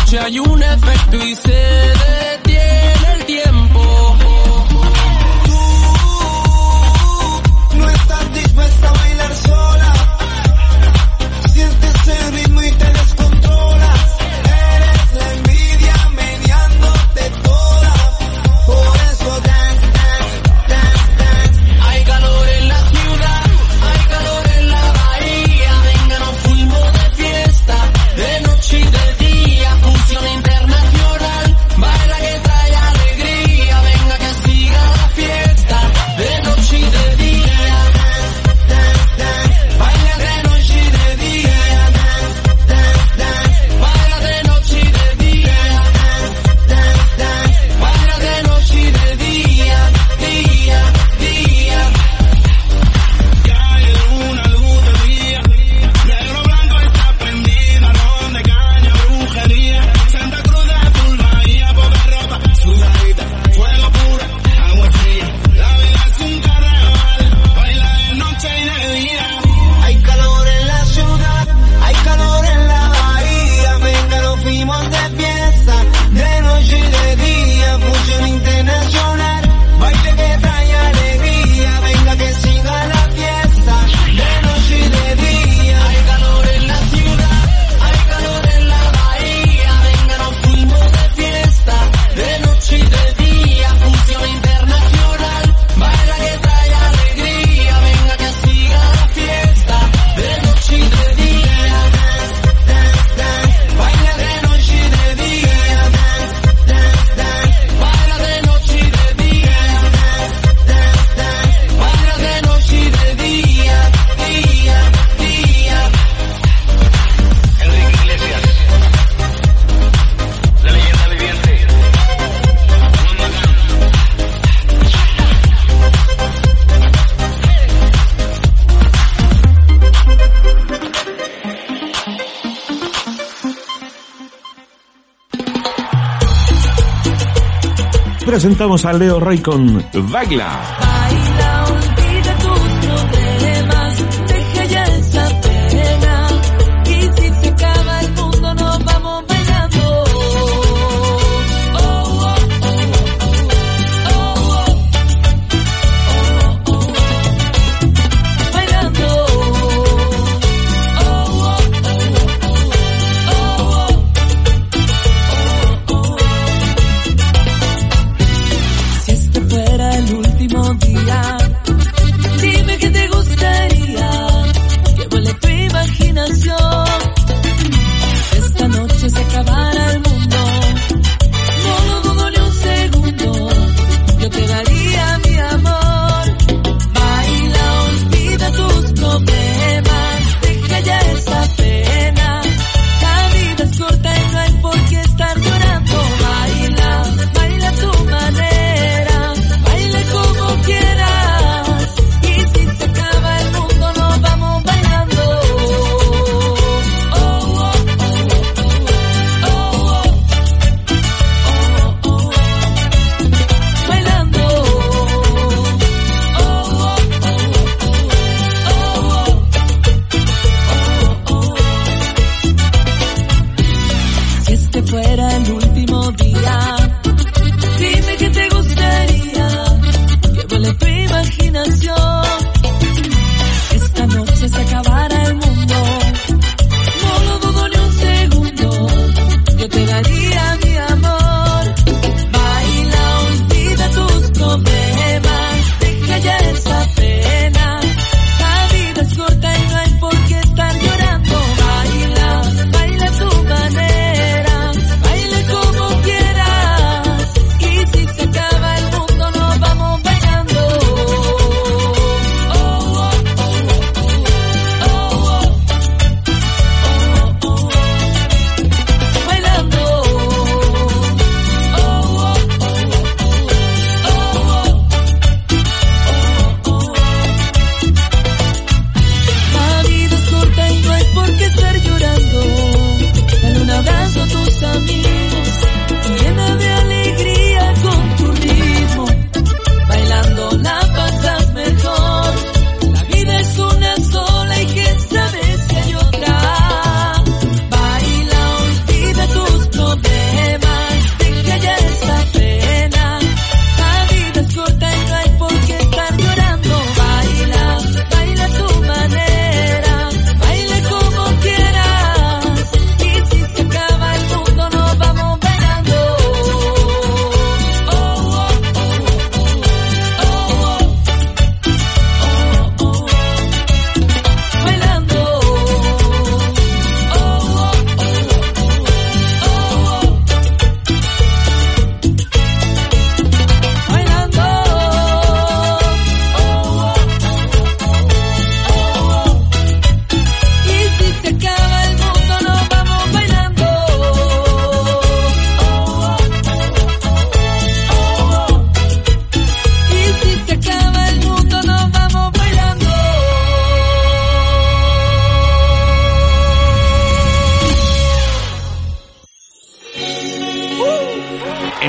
noche hay un efecto y se detiene el tiempo. Tú no estás dispuesta a bailar sola. Sientes el ritmo y te descontrolas. Eres la envidia meneándote toda. Por eso dance, dance, dance, dance. Hay calor en la ciudad, hay calor en la bahía. Venga, nos fuimos de fiesta, de noche y de día. Fusión internacional, baila que trae alegría. Venga que siga la fiesta, de noche y de día. Dance, dance, Baila de noche y de día. dance, dance, Baila de noche y de día. dance, dance. Baila de noche y de día, día, día. Ya hay una luz de día, negro blanco está prendida, ron de caña, brujería, Santa Cruz de azul, Bahía, poca ropa, sudadita, fuego puro, agua fría, la vida es un carnaval, baila de noche y de día. Hay calor en la ciudad, hay calor en la bahía. Venga, nos fuimos de fiesta, de noche y de día. Fusión internacional, baile que trae alegría. Venga que siga la fiesta, de noche y de día. Hay calor en la ciudad, hay calor en la bahía. Venga, nos fuimos de fiesta, de noche y de día. Fusión internacional, baila que trae alegría. Venga que siga la fiesta, de noche y de día. Baila de noche y de día. Baila de noche y de día. Baila de noche y de día, día, día. Enrique Iglesias, la leyenda viviente, Juan Magán. Presentamos a Leo Rey con Baila. Baila, olvida tus problemas, deja ya esa pena. Y si se acaba el mundo, nos vamos bailando. Oh, oh, oh, oh, oh, oh, oh, oh. Bailando. Oh, oh, oh, oh, oh, oh. Si este fuera el último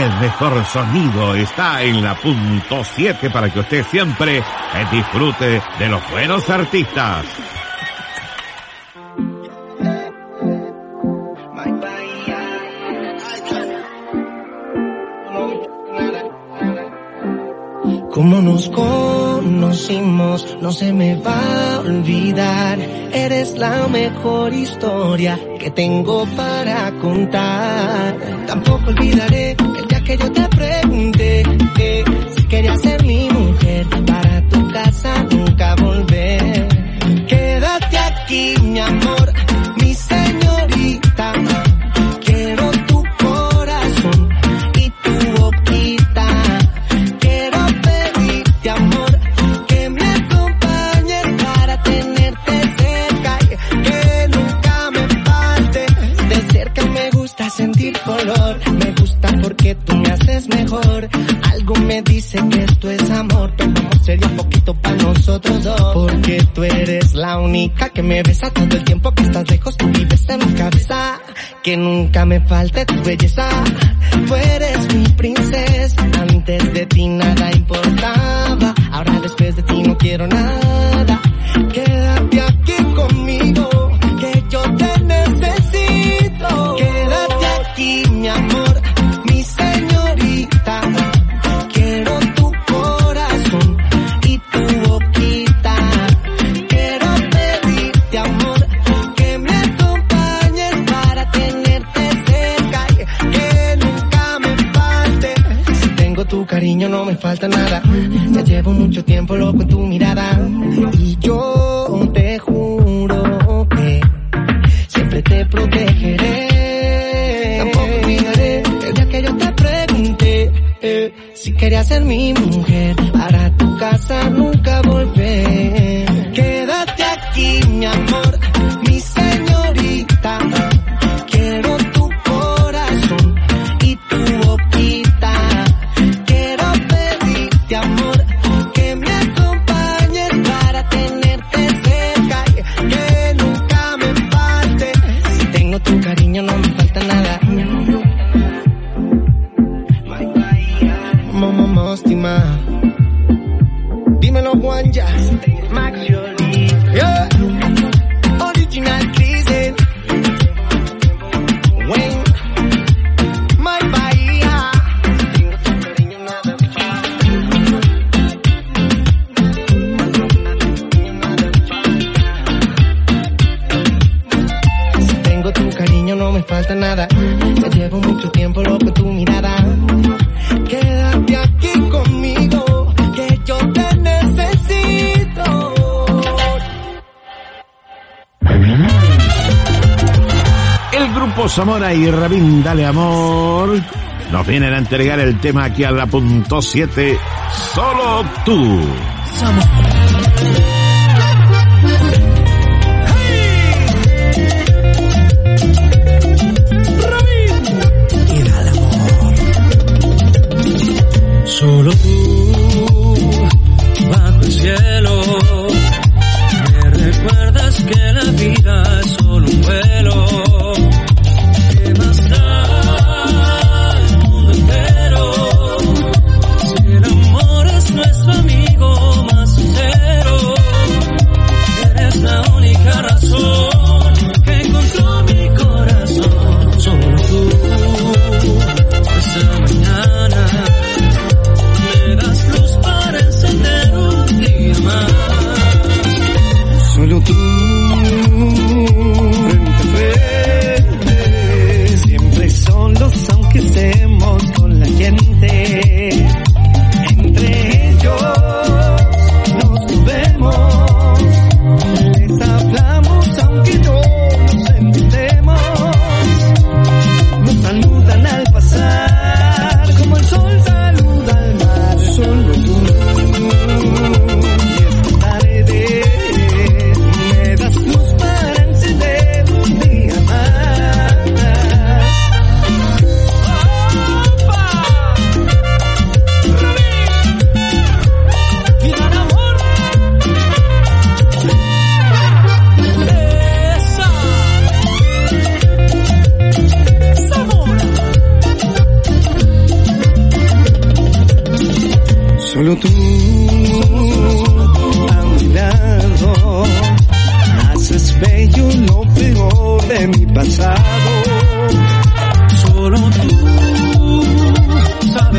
el mejor sonido está en la punto 7 para que usted siempre disfrute de los buenos artistas. Como nos conocimos, no se me va a olvidar. Eres la mejor historia que tengo para contar. Tampoco olvidaré el día que yo te pregunté si querías ser mi mujer, para tu casa nunca volver. Quédate aquí, mi amor, mi señorita. Quiero tu corazón y tu boquita. Quiero pedirte, amor, que me acompañes para tenerte cerca y que nunca me falte. De cerca me gusta sentir color, me gusta porque tú me haces mejor. Algo me dice que esto es amor, pero vamos sería un poquito para nosotros dos. Porque tú eres la única que me besa todo el tiempo que estás lejos, tú vives en mi cabeza. Que nunca me falte tu belleza. Tú eres mi princesa, antes de ti nada importaba. Ahora después de ti no quiero nada. Quédate aquí conmigo, que yo te necesito. Quédate aquí, mi amor, mi señorita. Quiero tu corazón y tu boquita. Quiero pedirte, amor, que me acompañes para tenerte cerca y que nunca me falte. Si tengo tu cariño no me falta nada. Ya llevo mucho tiempo loco en tu mirada y yo te juro que siempre te protegeré. Tampoco olvidaré el día que yo te pregunté si querías ser mi mujer, para tu casa nunca volver. Quédate aquí, mi amor, mi señorita. Quiero tu corazón y tu boquita. Quiero pedirte, amor, que me acompañes para tenerte cerca y que nunca me falte. Si tengo tu cariño no me falta nada. Mostima, dímelo Juanja, Max Jolie, yeah. Original Crazy, Wayne, My Bahía. Tengo tu cariño nada Si tengo tu cariño no me falta nada. Ya llevo mucho tiempo loco en tu mirada. Quédate aquí conmigo, que yo te necesito. El grupo Zamora y Rabín Dale Amor nos vienen a entregar el tema aquí a la punto 7, Solo Tú. Solo tú, bajo el cielo, me recuerdas que la vida es solo un vuelo. ¿Qué más da el mundo entero? Si el amor es nuestro amigo más sincero.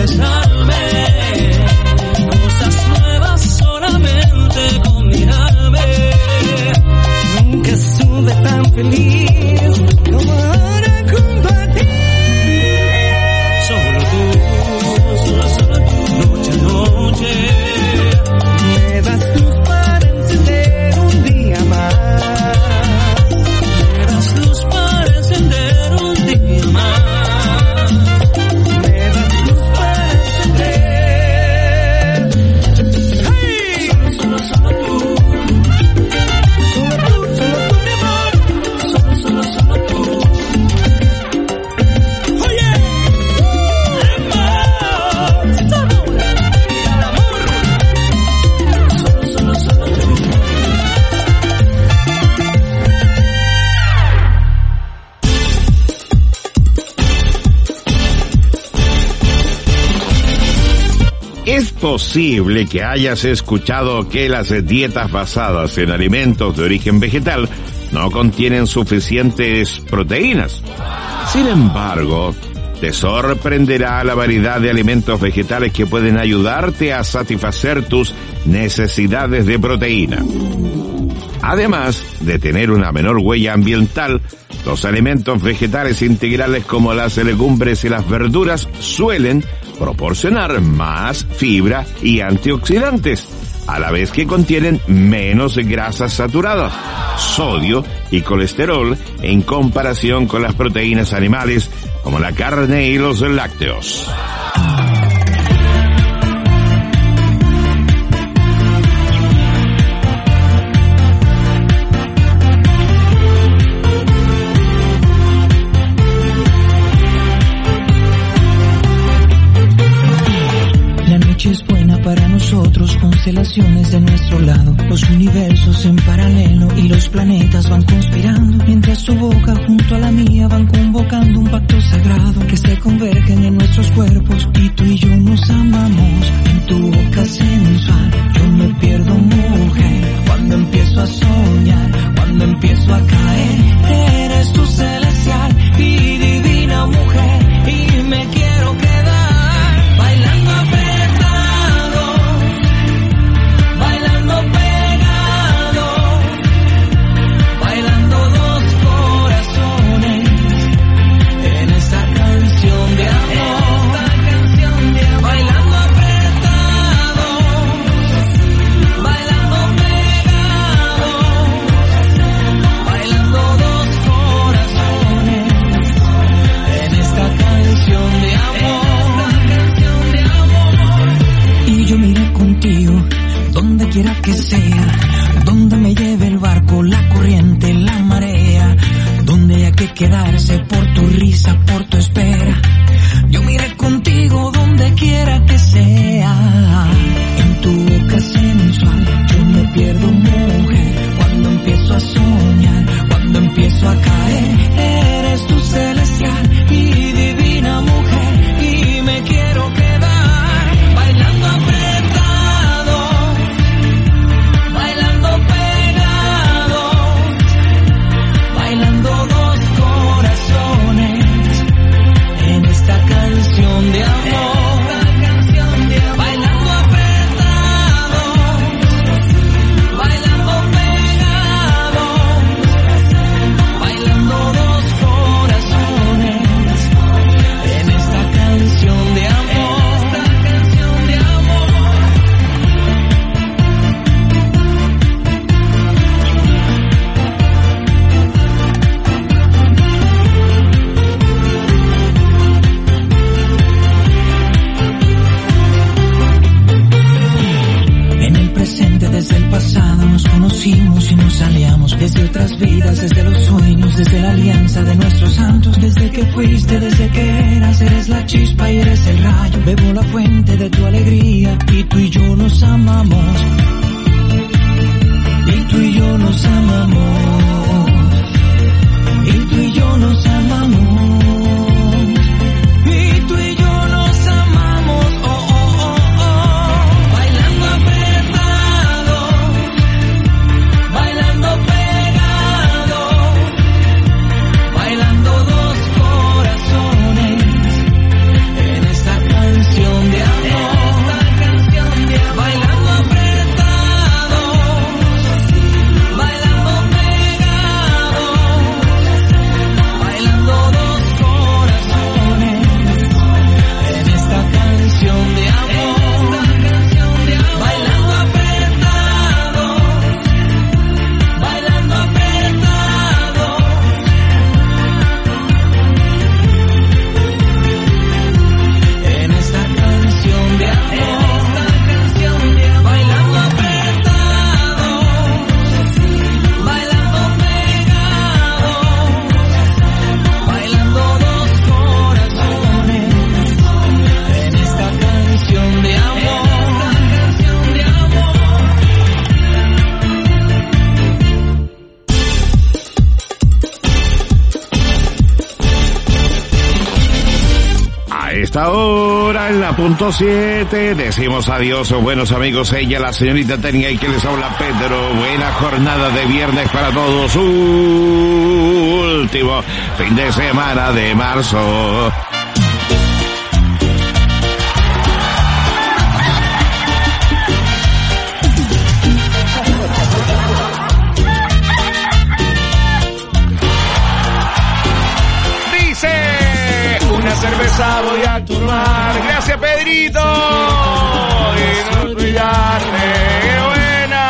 besarme, cosas nuevas solamente con mirarme. Nunca estuve tan feliz como ahora compartir. Solo tú, noche a noche. Me das luz para encender un día más. Me das luz para encender un día más. Es posible que hayas escuchado que las dietas basadas en alimentos de origen vegetal no contienen suficientes proteínas. Sin embargo, te sorprenderá la variedad de alimentos vegetales que pueden ayudarte a satisfacer tus necesidades de proteína. Además de tener una menor huella ambiental, los alimentos vegetales integrales como las legumbres y las verduras suelen proporcionar más fibra y antioxidantes, a la vez que contienen menos grasas saturadas, sodio y colesterol en comparación con las proteínas animales como la carne y los lácteos. Es buena para nosotros, constelaciones de nuestro lado, los universos en paralelo y los planetas van conspirando, mientras tu boca junto a la mía van convocando un pacto sagrado, que se convergen en nuestros cuerpos y tú y yo nos amamos. En tu boca sensual yo me pierdo, mujer, cuando empiezo a soñar, cuando empiezo a caer, eres tu celestial y divina mujer, y me quiero quedar bailando donde quiera que sea, donde me lleve el barco, la corriente, la marea, donde haya que quedarse por tu risa, por tu espera. Yo me iré contigo donde quiera que sea. En tu boca sensual yo me pierdo, mujer, cuando empiezo a soñar, cuando empiezo a caer, eres tu celestial y divina mujer, y me quiero quedar bailando apretado, bailando pegado, bailando dos corazones en esta canción de amor. Bailando apretados, bailando pegados, bailando dos corazones en esta canción de amor. Desde el pasado nos conocimos y nos aliamos, desde otras vidas, desde los sueños, desde la alianza de nuestros santos, desde que fuiste, desde que eras, eres la chispa y eres el rayo, bebo la fuente de tu alegría, y tú y yo nos amamos, y tú y yo nos amamos, y tú y yo nos amamos. esta hora, en la punto 7, decimos adiós, buenos amigos, ella, la señorita Tenia, y que les habla Pedro. Buena jornada de viernes para todos. Último fin de semana de marzo. Cerveza voy a tomar. Gracias, Pedrito. Y no olvidarte. ¡Qué buena!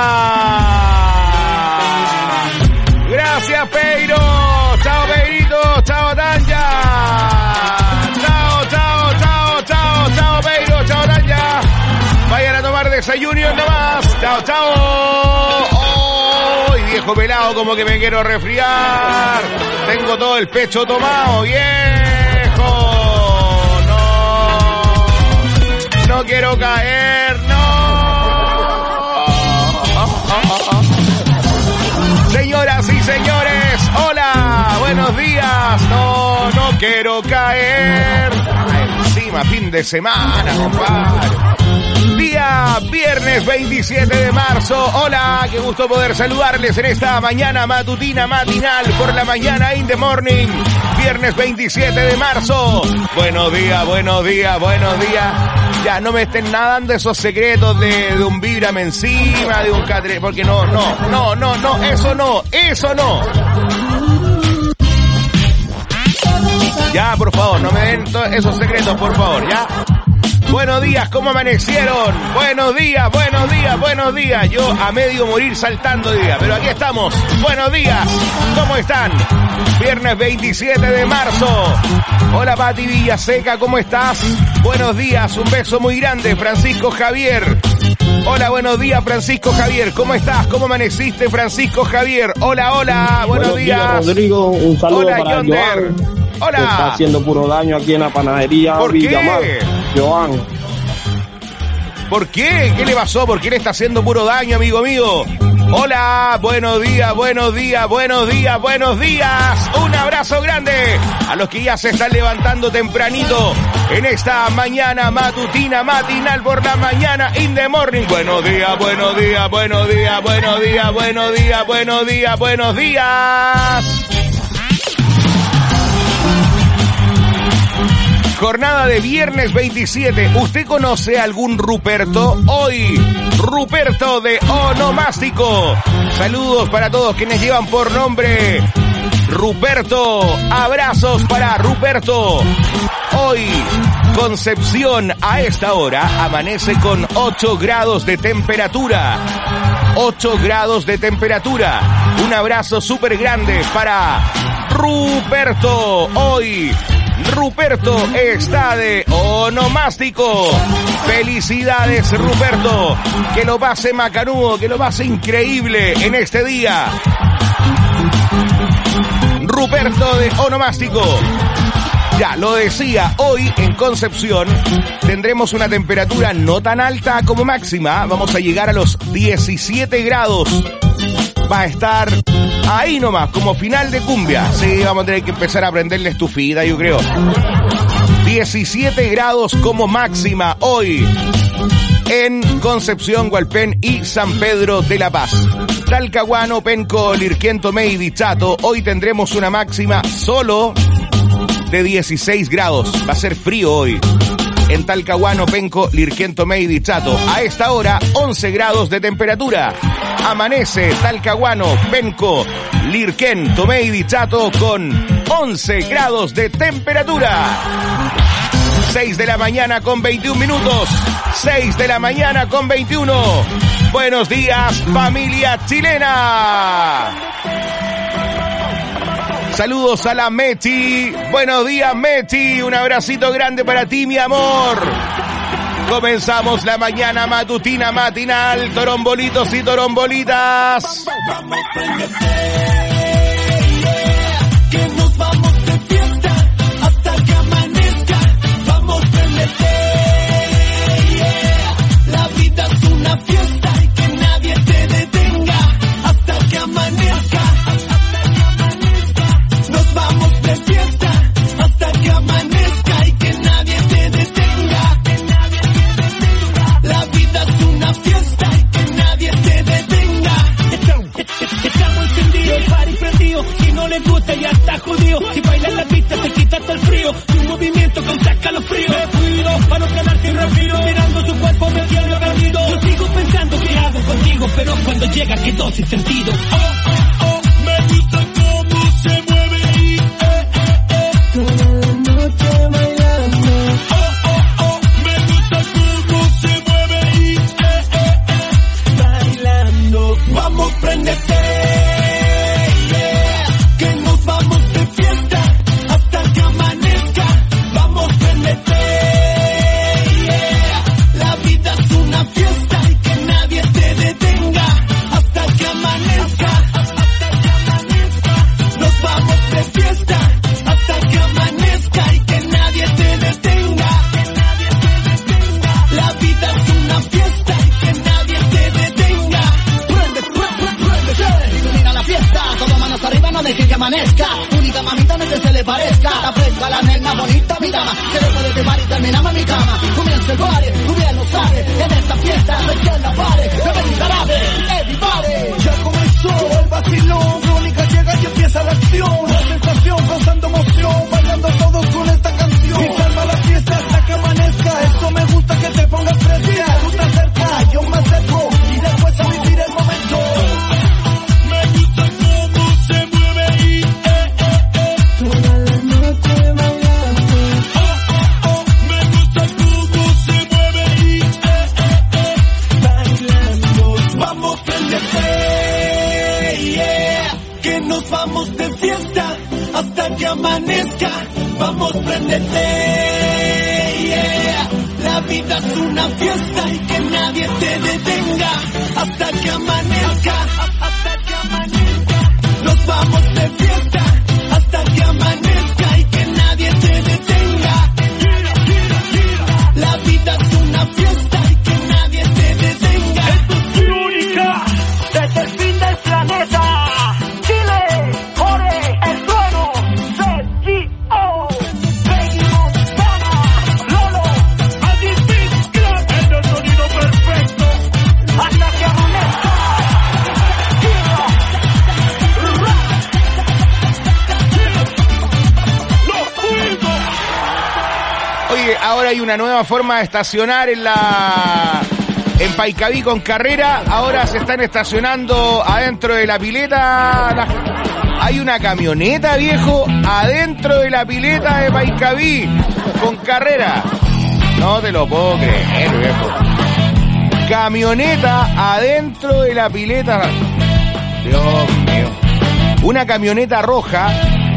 Gracias, Pedro. Chao, Pedrito. Chao, Tanya. Chao, Pedro. Chao, Tanya. Vayan a tomar desayuno nomás. Chao. Oh, viejo pelado, como que me quiero resfriar. Tengo todo el pecho tomado. Bien. No quiero caer, no. Señoras y señores, hola, buenos días. No quiero caer. Encima, fin de semana, compadre. Día viernes 27 de marzo. Hola, qué gusto poder saludarles en esta mañana matutina matinal por la mañana in the morning. Viernes 27 de marzo. Buenos días. Ya, no me estén nadando esos secretos de un víbrame encima, de un catre... Porque no, eso no. Ya, por favor, no me den esos secretos, por favor, ya. Buenos días, ¿cómo amanecieron? Buenos días. Yo a medio morir saltando día, pero aquí estamos. Buenos días, ¿cómo están? Viernes 27 de marzo. Hola, Pati Villaseca, ¿cómo estás? Buenos días, un beso muy grande, Francisco Javier. Hola, buenos días, Francisco Javier. ¿Cómo estás? ¿Cómo amaneciste, Francisco Javier? Hola, buenos días. Rodrigo, un saludo hola, para Yonder. Joan. Hola. Que está haciendo puro daño aquí en la panadería. ¿Por Villamar. qué? Joan. ¿Por qué? ¿Qué le pasó? ¿Por qué le está haciendo puro daño, amigo mío? Hola, buenos días. Un abrazo grande a los que ya se están levantando tempranito en esta mañana matutina matinal por la mañana in the morning. Buenos días. Jornada de viernes 27. ¿Usted conoce algún Ruperto? Hoy, Ruperto de Onomástico. Saludos para todos quienes llevan por nombre Ruperto. Abrazos para Ruperto. Hoy, Concepción a esta hora amanece con 8 grados de temperatura. 8 grados de temperatura. Un abrazo súper grande para Ruperto. Hoy, Ruperto está de onomástico. Felicidades, Ruperto. Que lo pase macanudo, que lo pase increíble en este día. Ruperto de onomástico. Ya lo decía, hoy en Concepción tendremos una temperatura no tan alta como máxima. Vamos a llegar a los 17 grados. Va a estar ahí nomás, como final de cumbia. Sí, vamos a tener que empezar a prenderle estufita, yo creo. 17 grados como máxima hoy en Concepción, Hualpén y San Pedro de la Paz. Talcahuano, Penco, Lirquén, Tomé y Dichato. Hoy tendremos una máxima solo de 16 grados. Va a ser frío hoy. En Talcahuano, Penco, Lirquén, Tomé y Dichato. A esta hora, 11 grados de temperatura. Amanece Talcahuano, Penco, Lirquén, Tomé y Dichato con 11 grados de temperatura. 6 de la mañana con 21 minutos. 6 de la mañana con 21. Buenos días, familia chilena. Saludos a la Mechi. Buenos días, Mechi. Un abracito grande para ti, mi amor. Comenzamos la mañana matutina matinal. Torombolitos y torombolitas. Vamos, que nos vamos de fiesta hasta que amanezca. Vamos, la vida es una fiesta y que nadie te detenga hasta que amanezca. Nos vamos de fiesta hasta que amanezca y que nadie desafío. Su movimiento causa escalofrío. Me cuido para no quedar sin respiro. Mirando su cuerpo me tiene perdido. Yo sigo pensando qué hago contigo, pero cuando llega quedó sin sentido. Me gusta cómo se mueve y Toda la noche bailando. me gusta cómo se mueve y Bailando. vamos, préndete. Que nos vamos de fiesta hasta que amanezca. Vamos, préndete. La vida es una fiesta y que nadie te detenga hasta que amanezca. Nos vamos de fiesta hasta que amanezca y que nadie te detenga. La vida es una fiesta y que nadie te detenga. Ilumina la fiesta, como manos arriba, no dejes que amanezca. Única mamita, no es que se le parezca. La fresca, la negra, bonita, mi dama. Que después de quemar y terminamos en mi cama. Comienza el party, tú bien lo sabes. En esta fiesta, no hay quien la pare. Me ven y jarabe, everybody. Ya comenzó el vacilón, Crónica llega y empieza la acción. La sensación causando emoción, bailando todos con esta canción. Y calma la fiesta hasta que amanezca. Esto me gusta que te pongas fresca. Tú te acercas, yo me acerco y después a vivir el momento. Me gusta cómo se mueve y Toda la noche bailando. me gusta cómo se mueve y Bailando. vamos, préndete, que nos vamos de fiesta hasta que amanezca. Vamos, préndete, la vida es una fiesta y que nadie te detenga hasta que amanezca. Nos vamos de fiesta hasta que amanezca y que nadie te detenga. La vida es una fiesta y que nadie te detenga. Única, desde el fin del planeta. Chile, Ore, el trueno, C.G.O. Baby Montana, Lolo, Adipis Club. En el sonido perfecto, hasta que amanezca. Oye, ahora hay una nueva forma de estacionar en Paicaví con Carrera. Ahora se están estacionando adentro de la pileta. Hay una camioneta, viejo, adentro de la pileta de Paicaví con Carrera. No te lo puedo creer, viejo. Camioneta adentro de la pileta. Dios mío. Una camioneta roja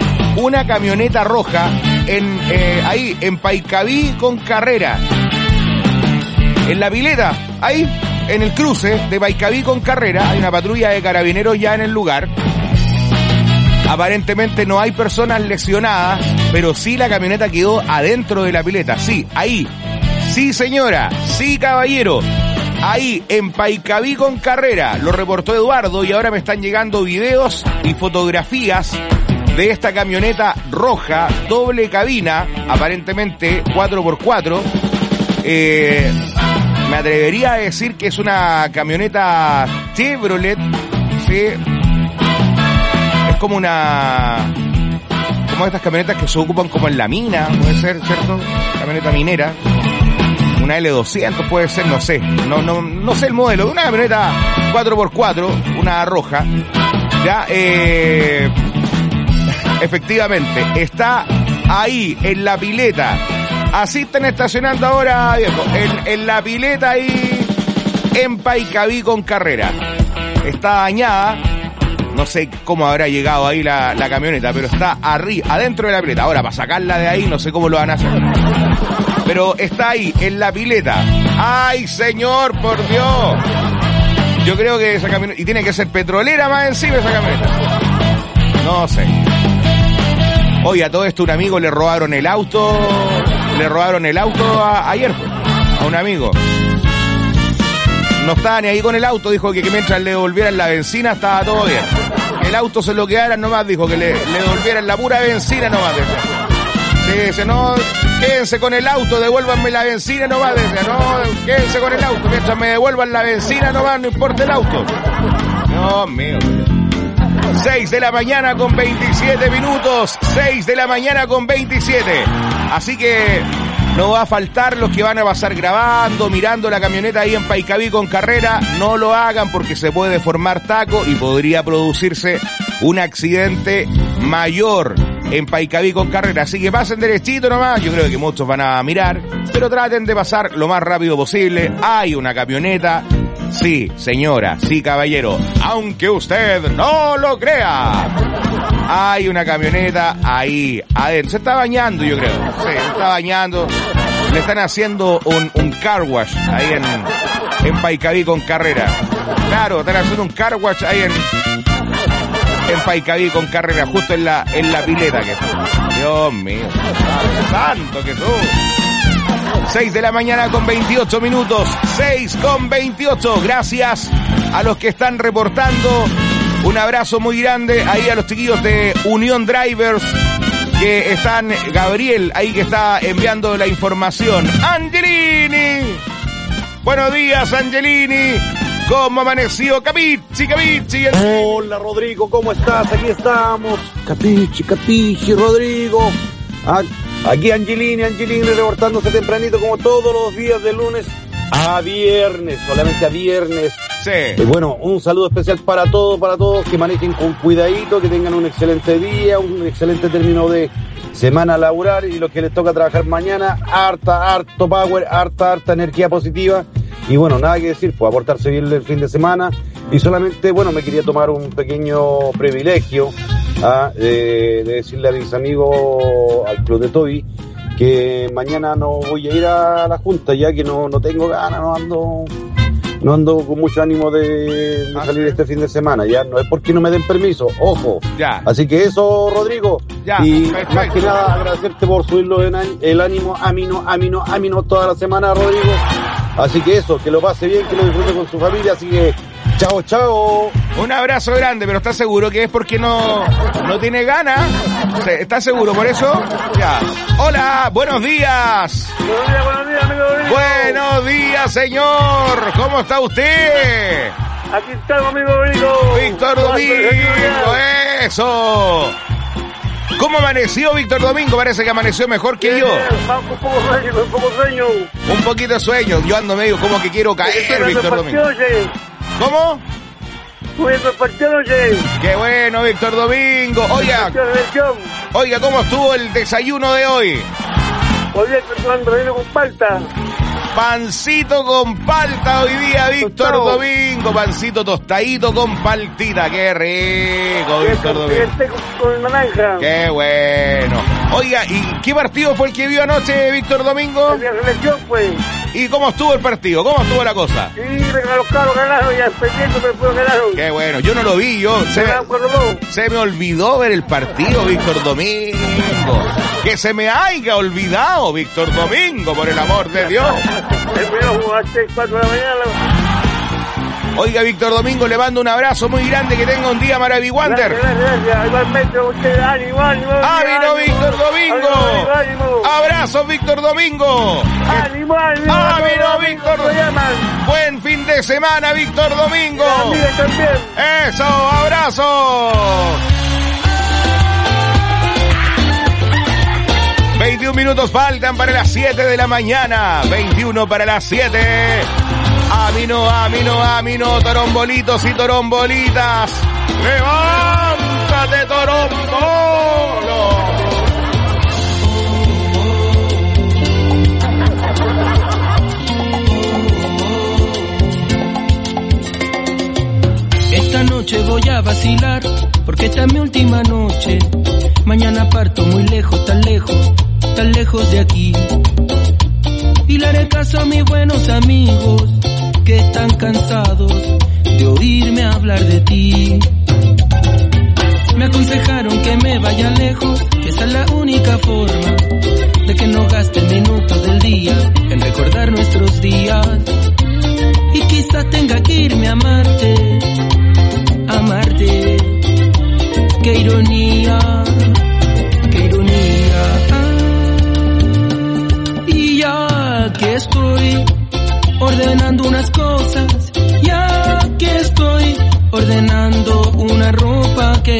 ahí en Paicaví con Carrera. En la pileta, ahí en el cruce de Paicaví con Carrera, hay una patrulla de carabineros ya en el lugar. Aparentemente no hay personas lesionadas, pero sí la camioneta quedó adentro de la pileta. Sí, ahí. Sí, señora. Sí, caballero. Ahí en Paicaví con Carrera. Lo reportó Eduardo y ahora me están llegando videos y fotografías de esta camioneta roja, doble cabina, aparentemente 4x4. Me atrevería a decir que es una camioneta Chevrolet, sí. Es como estas camionetas que se ocupan como en la mina, puede ser, ¿cierto? Camioneta minera. Una L200 puede ser, no sé. No sé el modelo. Una camioneta 4x4, una roja. Ya, efectivamente, está ahí en la pileta. Así están estacionando ahora, viejo, en la pileta ahí en Paicaví con Carrera. Está dañada, no sé cómo habrá llegado ahí la camioneta, pero está adentro de la pileta. Ahora, para sacarla de ahí, no sé cómo lo van a hacer. Pero está ahí, en la pileta. ¡Ay, señor, por Dios! Yo creo que esa camioneta... Y tiene que ser petrolera más encima esa camioneta. No sé. Oye, a todo esto un amigo le robaron el auto ayer a un amigo. No estaba ni ahí con el auto, dijo que mientras le devolvieran la benzina estaba todo bien. El auto se lo quedaran nomás, dijo que le devolvieran la pura benzina nomás. Dice, no, quédense con el auto, devuélvanme la benzina nomás. Dice, no, quédense con el auto, mientras me devuelvan la benzina nomás, no importa el auto. Dios mío. 6 de la mañana con 27 minutos. 6 de la mañana con 27. Así que no va a faltar los que van a pasar grabando, mirando la camioneta ahí en Paicaví con Carrera. No lo hagan porque se puede formar taco y podría producirse un accidente mayor en Paicaví con Carrera. Así que pasen derechito nomás. Yo creo que muchos van a mirar, pero traten de pasar lo más rápido posible. Hay una camioneta. Sí, señora, sí, caballero, aunque usted no lo crea. Hay una camioneta ahí adentro. Se está bañando, yo creo. Sí, se está bañando. Le están haciendo un car wash ahí en Paicaví con Carrera. Claro, están haciendo un car wash ahí en Paicaví con Carrera, justo en la pileta que está. Dios mío, santo que tú. 6 de la mañana con 28 minutos. 6 con 28. Gracias a los que están reportando. Un abrazo muy grande ahí a los chiquillos de Unión Drivers que están, Gabriel ahí que está enviando la información. Angelini. Buenos días, Angelini. ¿Cómo amaneció? Capichi. Hola, Rodrigo, ¿cómo estás? Aquí estamos. Capichi, Rodrigo. Aquí Angelini reportándose tempranito como todos los días de lunes a viernes, solamente a viernes. Sí. Bueno, un saludo especial para todos, que manejen con cuidadito, que tengan un excelente día, un excelente término de semana laboral y los que les toca trabajar mañana, harto power, harta energía positiva. Y bueno, nada que decir, pues aportarse bien el fin de semana. Y solamente, bueno, me quería tomar un pequeño privilegio de decirle a mis amigos al Club de Toby que mañana no voy a ir a la junta, ya que no tengo ganas, no ando con mucho ánimo de salir este fin de semana. Ya no es porque no me den permiso, ojo. Ya. Así que eso, Rodrigo. Ya, y perfecto. más que nada agradecerte por subirlo el ánimo a mí no toda la semana, Rodrigo. Así que eso, que lo pase bien, que lo disfrute con su familia. Así que chao. Un abrazo grande, pero ¿estás seguro que es porque no tiene ganas? ¿Estás seguro por eso? Ya. Hola, buenos días. Buenos días, amigo Rodrigo. Buenos días, señor. ¿Cómo está usted? Aquí estamos, amigo Rodrigo. Víctor Domingo, eso. ¿Cómo amaneció Víctor Domingo? Parece que amaneció mejor que yo. Un poco sueño. Un poquito de sueño. Yo ando medio como que quiero caer, Víctor Domingo. ¿Cómo? Jugué el partido anoche. Qué bueno, Víctor Domingo. Oiga, ¿cómo estuvo el desayuno de hoy? Hoy día estoy tomando relleno con palta. Pancito con palta hoy día, Víctor Domingo. Pancito tostadito con paltita. Qué rico, Víctor Domingo. Con naranja. Qué bueno. Oiga, ¿y qué partido fue el que vio anoche, Víctor Domingo? La selección, pues. ¿Y cómo estuvo el partido? ¿Cómo estuvo la cosa? Sí, los carros ganaron, ya pendiente, pero después ganaron. Qué bueno, yo no lo vi, se me olvidó ver el partido, Víctor Domingo. Que se me haya olvidado, Víctor Domingo, por el amor de Dios. Terminó jugar 4 de la mañana. Oiga, Víctor Domingo, le mando un abrazo muy grande, que tenga un día maravilloso. Gracias. Igualmente, usted, ánimo. ¡Ánimo, Víctor Domingo! Ánimo. ¡Abrazos, Víctor Domingo! ¡Ánimo! ¡Ánimo, Víctor Domingo! ¡Buen fin de semana, Víctor Domingo! También. ¡Eso! ¡Abrazos! 21 minutos faltan para las 7 de la mañana. 21 para las 7. Amino, torombolitos y torombolitas. ¡Levántate, torombolo! Esta noche voy a vacilar, porque esta es mi última noche. Mañana parto muy lejos, tan lejos de aquí. Y le haré caso a mis buenos amigos, que están cansados de oírme hablar de ti. Me aconsejaron que me vaya lejos, que esa es la única forma de que no gaste minutos del día en recordar nuestros días. Y quizás tenga que irme a amarte. Qué ironía. Y ya que estoy ordenando unas cosas, ya que estoy ordenando una ropa que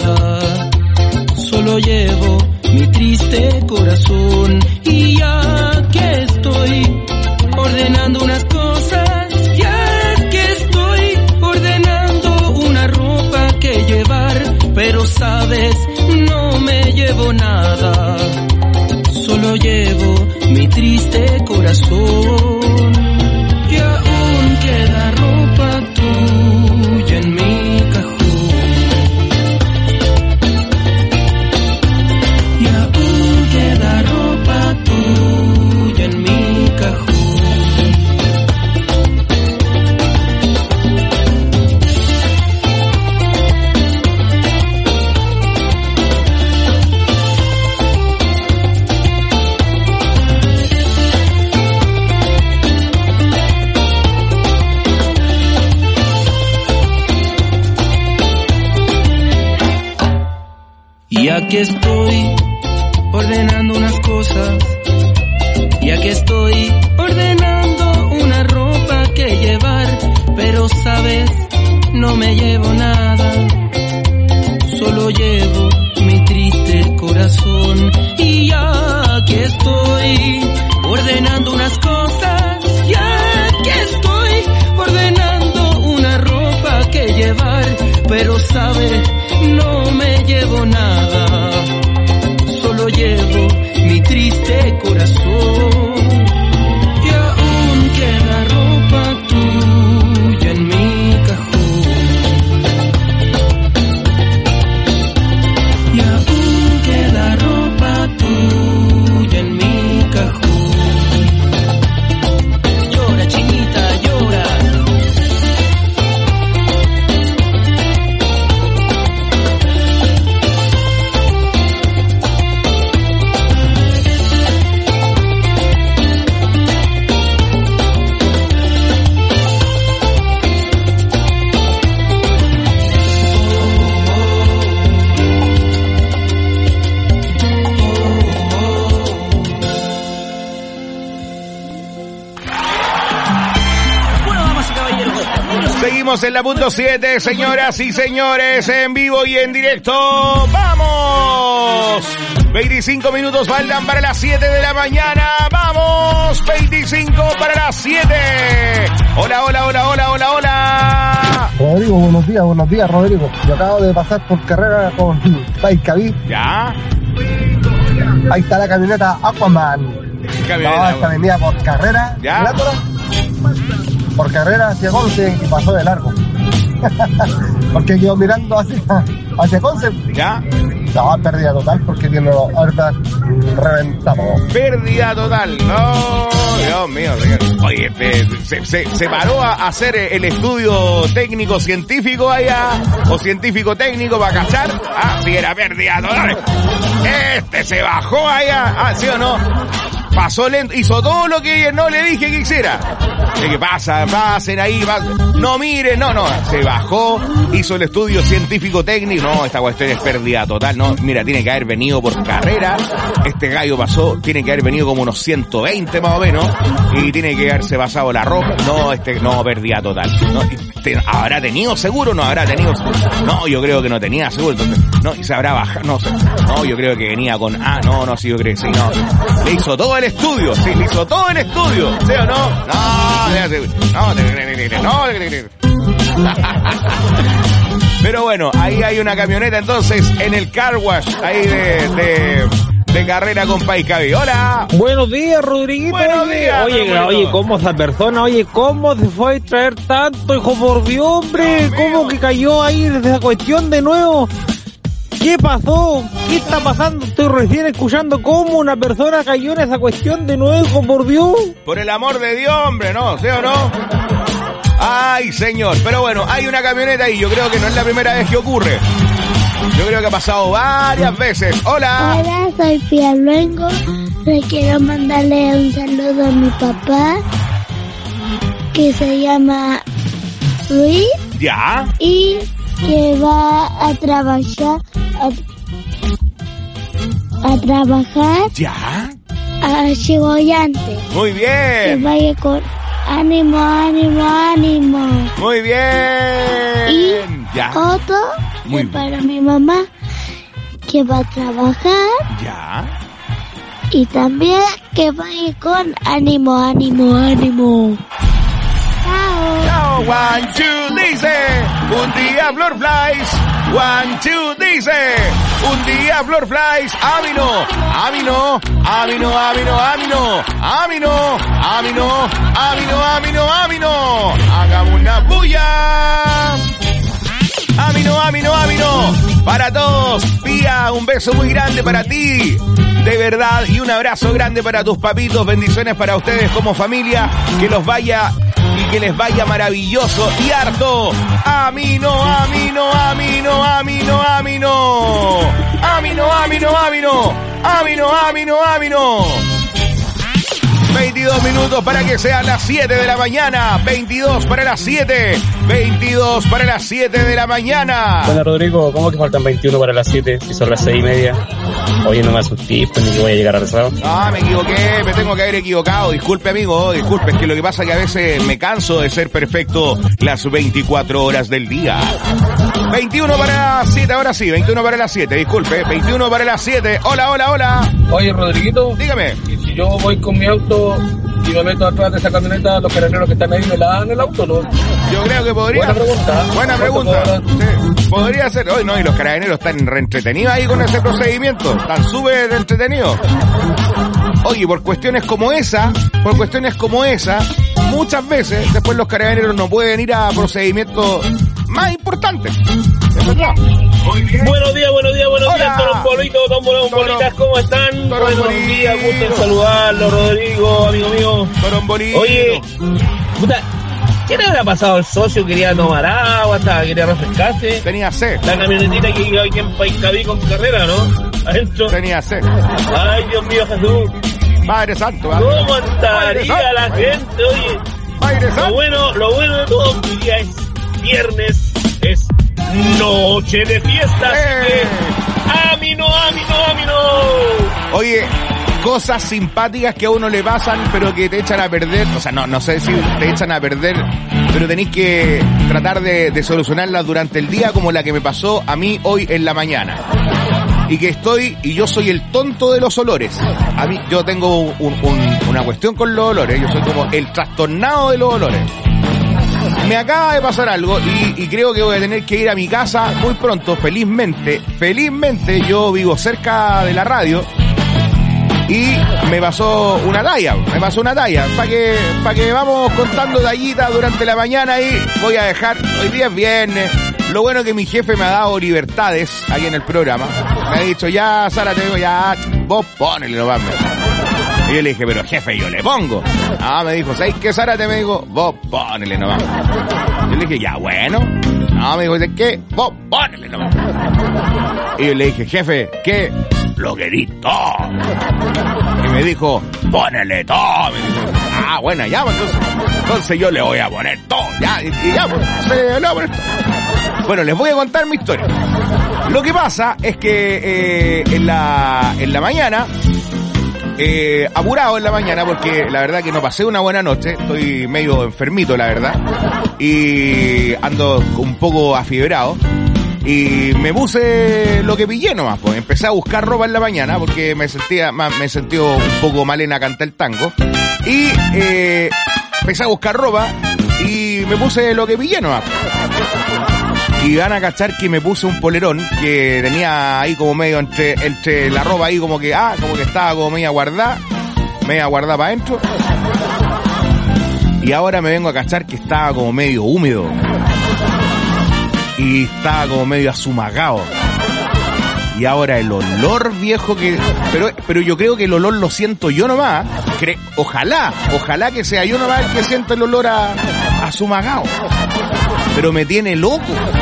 nada. Solo llevo mi triste corazón y ya que estoy ordenando unas cosas, ya que estoy ordenando una ropa que llevar, pero sabes, no me llevo nada. Solo llevo mi triste corazón y aún queda ropa tuya en mi cajón. Y aún queda ropa tuya en mi cajón. Y aquí estoy ordenando unas cosas, y aquí estoy ordenando una ropa que llevar, pero sabes, no me llevo nada. Solo llevo mi triste corazón y ya que estoy ordenando unas cosas, ya que estoy ordenando una ropa que llevar, pero sabes, no me llevo nada. Solo llevo mi triste corazón y aún queda ropa tuya en mi cajón. Y aún queda ropa tuya en mi cajón. Llora, chinita, llora. Seguimos en la punto 7, señoras y señores, en vivo y en directo. ¡Vamos! 25 minutos faltan para las 7 de la mañana. ¡Vamos! 25 para las 7. Hola, hola, hola, hola, hola, hola. Rodrigo, buenos días, Rodrigo. Yo acabo de pasar por carrera con Paicaví. ¿Ya? Ahí está la camioneta Aquaman. Camioneta, esta venía por carrera. ¿Ya? Por carrera hacia Conce y pasó de largo. Porque quedó mirando hacia Conce. ¿Ya? No, pérdida total porque tiene los airbags reventados. Pérdida total. No, Dios mío. Oye, se paró a hacer el estudio técnico científico allá, o científico técnico para cachar. Ah, sí, era pérdida total. Se bajó allá. ¿Sí o no? Pasó lento, hizo todo lo que no le dije que hiciera. De que pasen ahí, no miren, no, se bajó, hizo el estudio científico técnico, no, esta cuestión es pérdida total, no, mira, tiene que haber venido por carrera, este gallo pasó, tiene que haber venido como unos 120 más o menos, y tiene que haberse pasado la ropa, no, pérdida total, no, ¿habrá tenido seguro? No habrá tenido, no, yo creo que no tenía seguro, entonces, no, y se habrá bajado, no, yo creo que venía con, sí, yo creo que sí, no, le hizo todo el estudio, ¿sí o no? Pero bueno, ahí hay una camioneta entonces en el car wash ahí de carrera con Paicaví. Hola. Buenos días, Rodriguito. Buenos días. Oye, ¿cómo esa persona? Oye, ¿cómo se fue a traer tanto, hijo por Dios, hombre? ¿Cómo que cayó ahí desde esa cuestión de nuevo? ¿Qué pasó? ¿Qué está pasando? Estoy recién escuchando cómo una persona cayó en esa cuestión de nuevo, por Dios. Por el amor de Dios, hombre, ¿no? ¿Sí o no? Ay, señor. Pero bueno, hay una camioneta ahí. Yo creo que no es la primera vez que ocurre. Yo creo que ha pasado varias veces. Hola. Hola, soy Pia Luengo. Le quiero mandarle un saludo a mi papá, que se llama Luis. ¿Ya? Y que va a trabajar ¿ya? A Chigoyante. Muy bien. Que vaya con ánimo. Muy bien. Y ya. otro Muy que para mi mamá, que va a trabajar Ya. y también que vaya con ánimo, ánimo, ánimo. Chao. Chao, 1, 2, dice, un día Florflies, 1, 2, dice, un día Florflies, Amino, Amino, Amino, Amino, Amino, Amino, Amino, Amino, Amino, Amino, hagamos una bulla. Amino, Amino, Amino, para todos, Pía, un beso muy grande para ti, de verdad, y un abrazo grande para tus papitos, bendiciones para ustedes como familia, que los vaya y que les vaya maravilloso y harto. Amino, Amino, Amino, Amino, Amino, Amino, Amino, Amino, Amino, Amino, Amino. 22 minutos para que sean las 7 de la mañana. 22 para las 7. 22 para las 7 de la mañana. Bueno, Rodrigo, ¿cómo que faltan 21 para las 7? Si son las 6:30. Oye, no me asusté, pues ni que voy a llegar atrasado. Ah, me equivoqué, me tengo que haber equivocado. Disculpe, amigo, disculpe. Es que lo que pasa es que a veces me canso de ser perfecto las 24 horas del día. 21 para las 7, ahora sí, 21 para las 7, disculpe. 21 para las 7. Hola, hola, hola. Oye, Rodriguito. Dígame. ¿Y si yo voy con mi auto y me meto atrás de esa camioneta, los carabineros que están ahí me la dan el auto, no? Yo creo que podría. Buena pregunta. Buena pregunta. Sí, podría ser. Hoy no, y los carabineros están reentretenidos ahí con ese procedimiento. Están súper entretenidos. Oye, por cuestiones como esa, muchas veces después los carabineros no pueden ir a procedimientos más importantes. Es verdad. Buenos días, tombolitas, ¿cómo están? Buenos días, gusto en saludarlo, Rodrigo, amigo mío. Torombolino. Oye, puta, ¿quién habrá pasado el socio? Quería tomar agua, quería refrescarse. Tenía sed. La camionetita que iba aquí en Paiscaví con carrera, ¿no? Adentro. Tenía sed. Ay, Dios mío, Jesús. Padre Santo. ¿Cómo estaría la gente? Oye, Padre Santo. Lo bueno de todo, que día es viernes, es noche de fiesta, así que ¡Amino! Oye, cosas simpáticas que a uno le pasan, pero que te echan a perder. O sea, no sé si te echan a perder, pero tenéis que tratar de solucionarlas durante el día, como la que me pasó a mí hoy en la mañana. Y yo soy el tonto de los olores. A mí, yo tengo una cuestión con los olores. Yo soy como el trastornado de los olores. Me acaba de pasar algo y creo que voy a tener que ir a mi casa muy pronto, felizmente. Yo vivo cerca de la radio y me pasó una talla. Para que vamos contando tallitas durante la mañana y voy a dejar, hoy día es viernes. Lo bueno es que mi jefe me ha dado libertades aquí en el programa. Me ha dicho, ya, Zárate, vos ponele nomás. Y yo le dije, pero jefe, yo le pongo. Ah, me dijo, ¿sabes qué, Zárate? Me dijo, vos ponele nomás. Yo le dije, ya, bueno. No, me dijo, ¿sabes qué? Vos ponele nomás. Y yo le dije, jefe, ¿qué? Lo querí todo. Y me dijo, ponele todo. Me dijo, ah, bueno, ya, pues entonces yo le voy a poner todo. Ya, y ya, pues, le voy a poner todo. Bueno, les voy a contar mi historia. Lo que pasa es que en la mañana, apurado en la mañana, porque la verdad que no pasé una buena noche, estoy medio enfermito, la verdad, y ando un poco afiebrado, y me puse lo que pillé nomás, pues empecé a buscar ropa en la mañana, porque me sentí un poco mal en a cantar el tango, y empecé a buscar ropa, y me puse lo que pillé nomás. Y van a cachar que me puse un polerón que tenía ahí como medio entre la ropa ahí como que estaba como media guardada para adentro. Y ahora me vengo a cachar que estaba como medio húmedo. Y estaba como medio azumagado. Y ahora el olor viejo pero yo creo que el olor lo siento yo nomás. Ojalá que sea yo nomás el que sienta el olor a azumagado. Pero me tiene loco.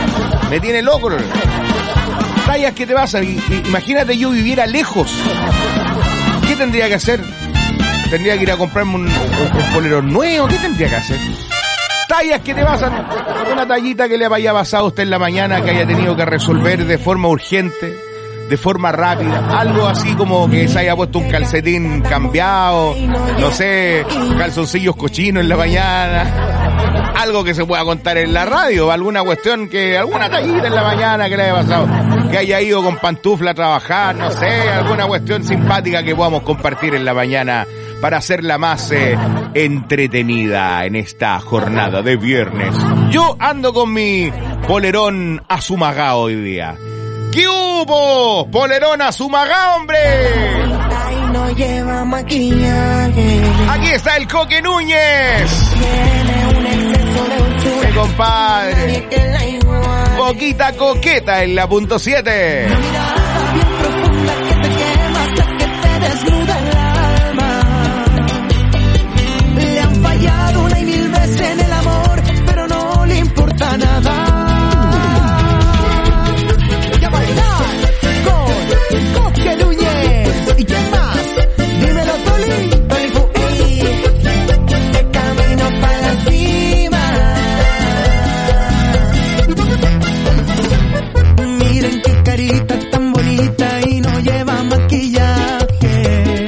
Tallas, ¿qué te pasa? Imagínate yo viviera lejos. ¿Qué tendría que hacer? ¿Tendría que ir a comprarme un polerón nuevo? ¿Qué tendría que hacer? Tallas, ¿qué te pasan? Una tallita que le haya pasado a usted en la mañana, que haya tenido que resolver de forma urgente, de forma rápida. Algo así como que se haya puesto un calcetín cambiado, no sé, calzoncillos cochinos en la mañana. Algo que se pueda contar en la radio, alguna tallita en la mañana que le haya pasado, que haya ido con pantufla a trabajar, no sé, alguna cuestión simpática que podamos compartir en la mañana para hacerla más entretenida en esta jornada de viernes. Yo ando con mi polerón azumagao hoy día. ¿Qué hubo? Polerón azumagao, hombre. No lleva maquillaje. Aquí está el Coque Núñez. Tiene un exceso de dulzura. Mi compadre. Nadie que la iguale. Boquita coqueta en la punto 7. Una mirada bien profunda que te quema hasta que te desnuda el alma. Le han fallado una y mil veces en el amor, pero no le importa nada. Y a bailar con Coque Núñez. ¿Y quién más? Dímelo, Toli. Toli Fu, ey. De camino para la cima. Miren qué carita tan bonita y no lleva maquillaje.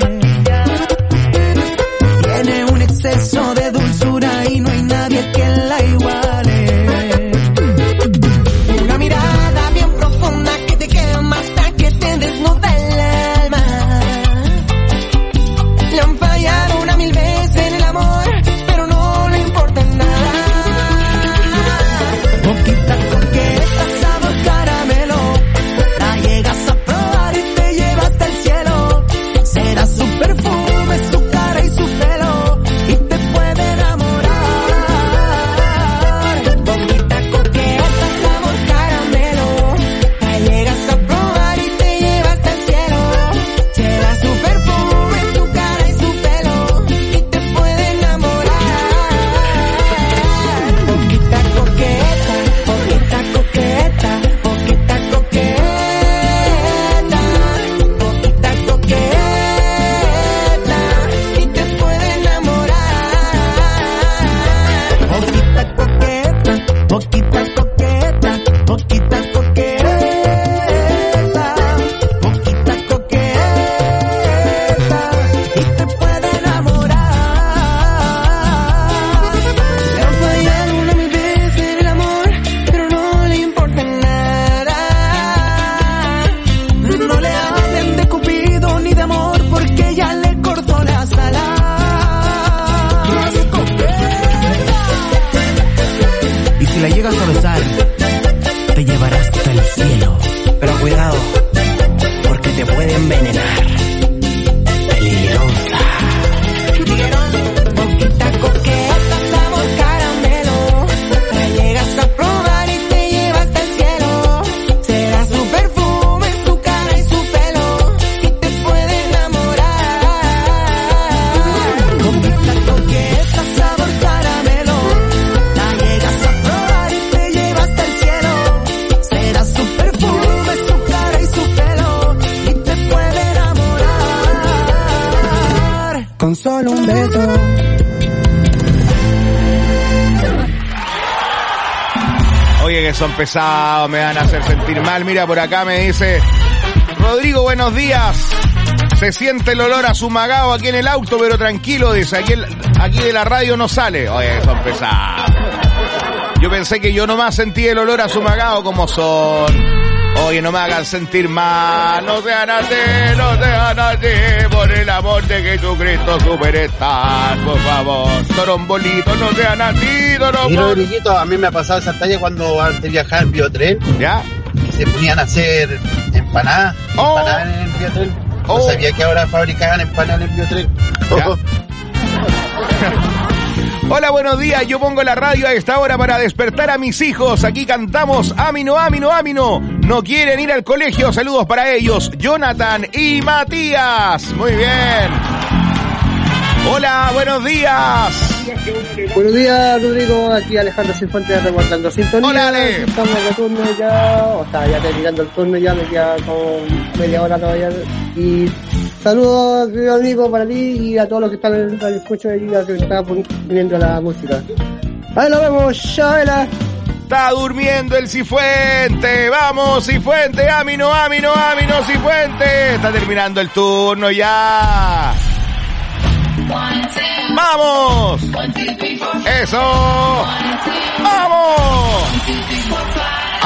Tiene un exceso de dulzura y no hay nadie que la iguale. Una mirada bien profunda que te quema hasta que te desnuda el alma. Le han fallado una mil veces en el amor, pero no le importa nada. Boquita coqueta, sabor caramelo, la llegas a probar y te lleva hasta el cielo. Será su perfume, su cara y su pelo, y te puede enamorar. Boquita coqueta, sabor caramelo, la llegas a probar y te lleva hasta el cielo. Será su perfume, su cara y su pelo, y te puede enamorar. Boquita coqueta, boquita coqueta, boquita coqueta, boquita coqueta, y te puede enamorar. Boquita coqueta, boquita coqueta, boquita coqueta, boquita coqueta, y te puede enamorar. Le han fallado una mil veces en el amor, pero no le importa nada. No le hablen de Cupido ni de amor, porque ya le cortó las alas. Y si la llegas a besar, te llevará hasta el cielo. Pero cuidado, porque te puede envenenar. Peligrosa. Boquita coqueta, sabor caramelo, la llegas a probar y te lleva hasta el cielo. Será su perfume, su cara y su pelo, y te puede enamorar. Boquita coqueta, sabor caramelo, la llegas a probar y te lleva hasta el cielo. Será su perfume, su cara y su pelo, y te puede enamorar. Con solo un beso. Oye, que son pesados, me van a hacer sentir mal. Mira, por acá me dice Rodrigo, buenos días. Se siente el olor a Zumagao aquí en el auto, pero tranquilo, dice, aquí de la radio no sale. Oye, que son pesados. Yo pensé que yo nomás sentí el olor a Zumagao como son. Oye, no me hagan sentir mal, no sean así, por el amor de Jesucristo Superstar, por favor. Torombolito, no sean así, Y Rodriguito, a mí me ha pasado esa talla cuando antes viajaba en biotren. ¿Ya? Y se ponían a hacer empanadas, empanadas en el biotren. No sabía que ahora fabricaban empanadas en el biotren. Hola, buenos días. Yo pongo la radio a esta hora para despertar a mis hijos. Aquí cantamos Amino, Amino, Amino. No quieren ir al colegio. Saludos para ellos, Jonathan y Matías. Muy bien. Hola, buenos días. Buenos días, Rodrigo. Aquí Alejandro Cifuentes reportando sintonía. Hola, Ale. Estamos de turno ya, o sea, ya terminando el turno ya, me queda como media hora todavía. Y saludos, querido amigo, para ti y a todos los que están en el escucho de día que está poniendo la música. Ahí lo vemos, Chabela. Está durmiendo el Cifuente. Vamos, Cifuente. Amino, Amino, Amino, Cifuente. Está terminando el turno ya. ¡Vamos! ¡Eso! ¡Vamos!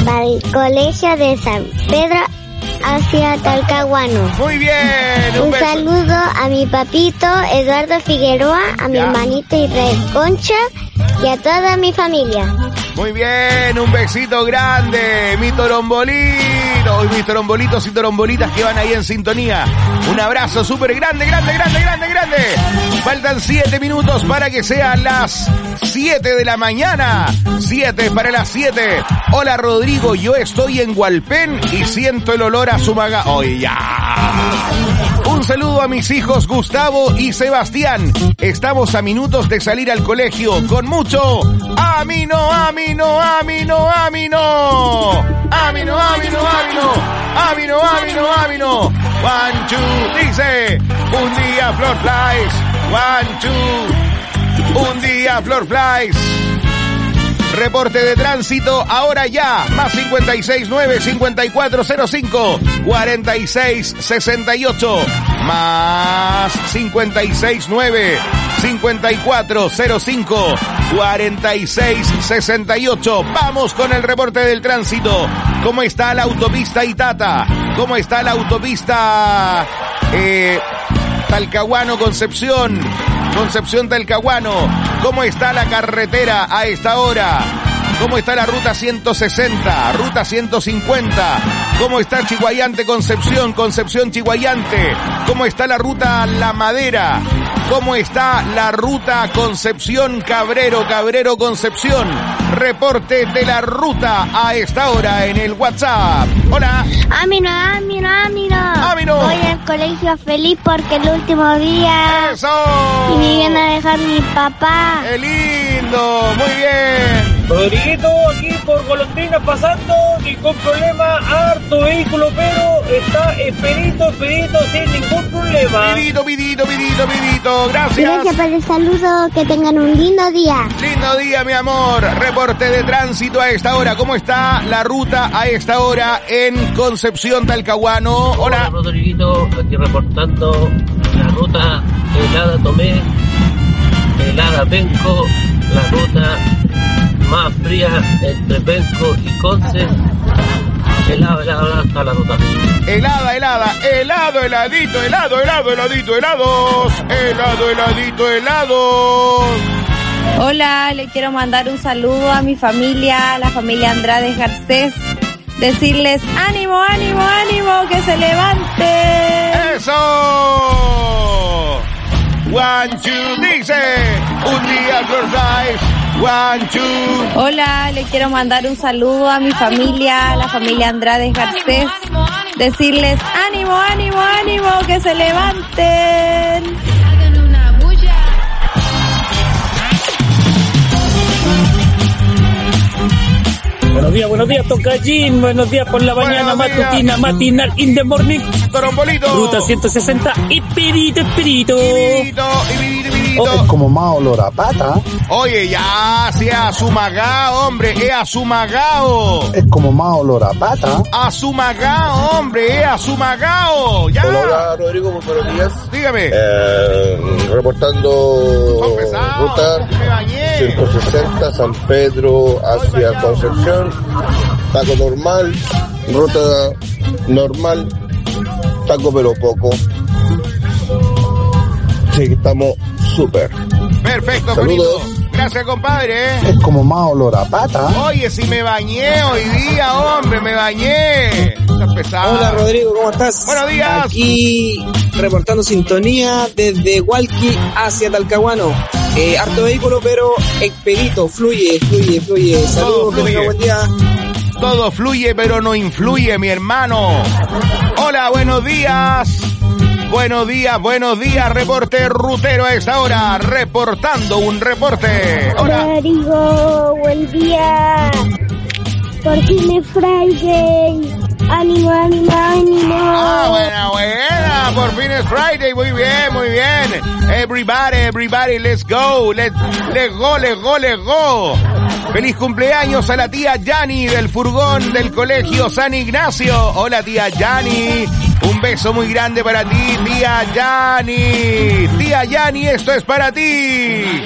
para el colegio de San Pedro hacia Talcahuano. Muy bien. Un beso. saludo a mi papito Eduardo Figueroa, a mi hermanito Israel Concha y a toda mi familia. Muy bien, un besito grande, mi torombolito, mis torombolitos y torombolitas que van ahí en sintonía. Un abrazo súper grande, grande. Faltan 7 minutos para que sean las 7 de la mañana. 7 para las 7. Hola Rodrigo, yo estoy en Hualpén y siento el olor a Sumagá. ¡Oye, ya! Un saludo a mis hijos Gustavo y Sebastián. Estamos a minutos de salir al colegio con mucho amino. One, two, dice, un día Flor Flies. One, two, un día Flor Flies. Reporte de tránsito ahora ya, más 569-5405-4668, más 569-5405-4668. Vamos con el reporte del tránsito. ¿Cómo está la autopista Itata? ¿Cómo está la autopista Talcahuano-Concepción? Concepción-Talcahuano. ¿Cómo está la carretera a esta hora? ¿Cómo está la ruta 160? Ruta 150. ¿Cómo está Chiguayante-Concepción? Concepción-Chiguayante. ¿Cómo está la ruta La Madera? ¿Cómo está la ruta Concepción-Cabrero? Cabrero-Concepción. Reporte de la ruta a esta hora en el WhatsApp. Hola. Amino. Voy al colegio feliz porque el último día. ¡Eso! Y me viene a dejar mi papá. ¡Qué lindo! Muy bien. Rodriguito, aquí por Golondrina pasando, ningún problema, harto vehículo, pero está expedito, sin ningún problema. Pidito, gracias. Gracias por el saludo, que tengan un lindo día. Lindo día, mi amor. Reporte de tránsito a esta hora. ¿Cómo está la ruta a esta hora en Concepción, Talcahuano? Hola. Hola, Rodriguito, aquí reportando la ruta Helada Tomé, Helada Penco, la ruta más fría entre Penco y Conce. Helada hasta la ruta. Heladito, helados. Hola, le quiero mandar un saludo a mi familia, la familia Andrade Garcés. Decirles ánimo, que se levanten. ¡Eso! One, two, dice, un día Flor Flies. One, two. Hola, le quiero mandar un saludo a mi familia, la familia Andrade Garcés. Decirles ánimo, que se levanten. Buenos días, Tocallín. Buenos días por la mañana matutina, matinal, in the morning. Torombolito. Ruta 160 y pirito. Es como más olor a pata. Oye, ya, sea azumagao, hombre, azumagao. Es como más olor a pata. Azumagao, hombre, azumagao. Ya. Hola, Rodrigo, muy buenos días. Dígame. Reportando ruta 160 San Pedro hacia Concepción. Taco normal, ruta normal, taco pero poco. Sí, estamos súper. Perfecto, saludos. Juanito. Gracias, compadre. Es como más olor a pata. Oye, si me bañé hoy día, hombre, me bañé. Estás pesado. Hola, Rodrigo, ¿cómo estás? Buenos días. Aquí reportando sintonía desde Hualqui hacia Talcahuano. Harto vehículo, pero expedito, fluye. Saludos, que tenga buen día. Todo fluye, pero no influye, mi hermano. Hola, buenos días. Buenos días, reporte rutero a esta hora, reportando un reporte. Hola. Rodrigo, buen día. Por fin es Friday. Ánimo. Buena, por fin es Friday, muy bien. Everybody, let's go. Feliz cumpleaños a la tía Yani del furgón del colegio San Ignacio. Hola, tía Yani. Un beso muy grande para ti, tía Yani. Tía Yani, esto es para ti.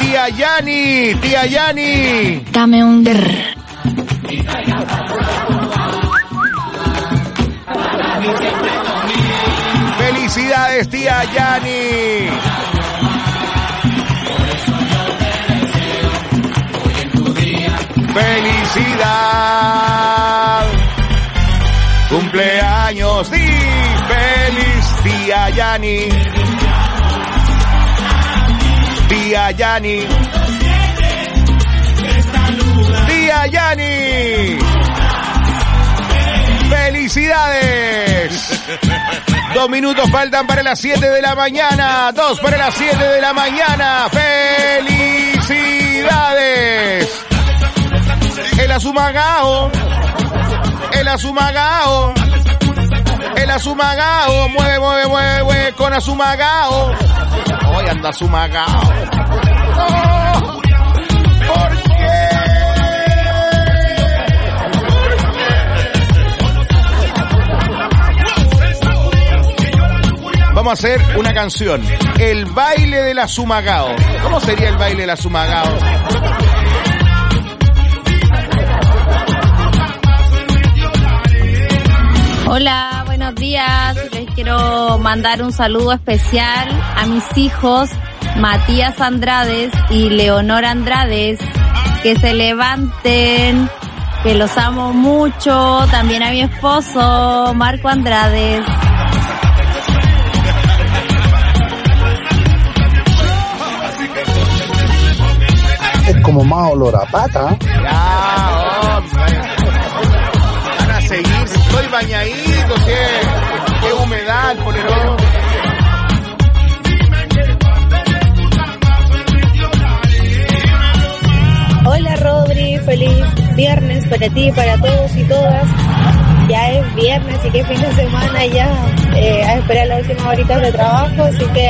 Tía Yani, tía Yani. Dame un grr. Felicidades, tía Yani. Felicidad. Cumpleaños, sí, feliz tía Yani. Tía Yani. Tía Yani. ¡Felicidades! 2 minutos faltan para las 7 de la mañana. 2 para las 7 de la mañana. ¡Felicidades! El Azumagao. El Azumagao. El Azumagao. Mueve, mueve, mueve con Azumagao. Hoy anda Azumagao. Oh, ¿por qué? Vamos a hacer una canción. El baile del Azumagao. ¿Cómo sería el baile del Azumagao? Hola, buenos días. Les quiero mandar un saludo especial a mis hijos Matías Andrades y Leonor Andrades. Que se levanten, que los amo mucho. También a mi esposo Marco Andrades. Es como más olor a pata. Ya, hombre. Van a seguir. Estoy bañadito, qué humedad, polerón. Hola Rodri, feliz viernes para ti, para todos y todas. Ya es viernes y que fin de semana ya. A esperar las últimas horitas de trabajo, así que